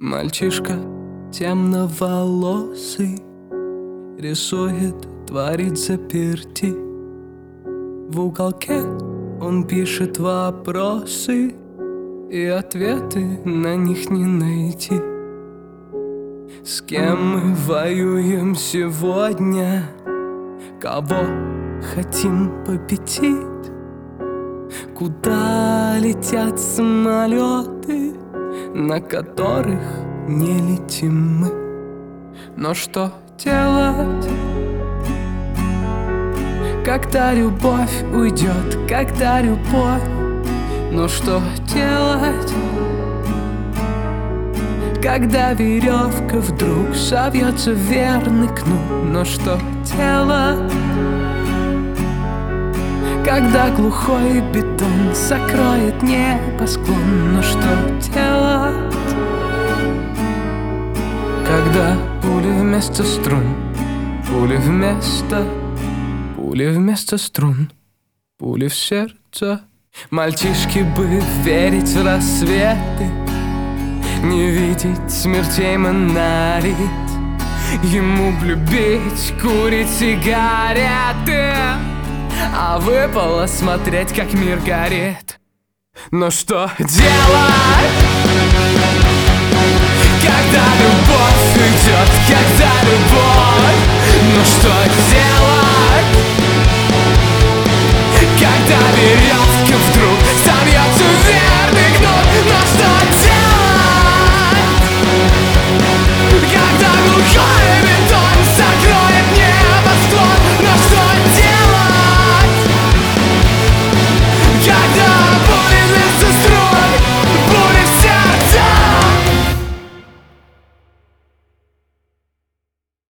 Мальчишка темноволосый рисует, творит заперти. В уголке он пишет вопросы, и ответы на них не найти. С кем мы воюем сегодня? Кого хотим победить? Куда летят самолеты, на которых не летим мы? Но что делать, когда любовь уйдет, когда любовь? Но что делать, когда веревка вдруг совьется в верный кнут? Но что делать, когда глухой бетон закроет небосклон? Но что делать, когда пули вместо струн, пули вместо струн, пули в сердце? Мальчишки бы верить в рассветы, не видеть смертей монолит. Ему б любить, курить сигареты, а выпало смотреть, как мир горит. Но что делать,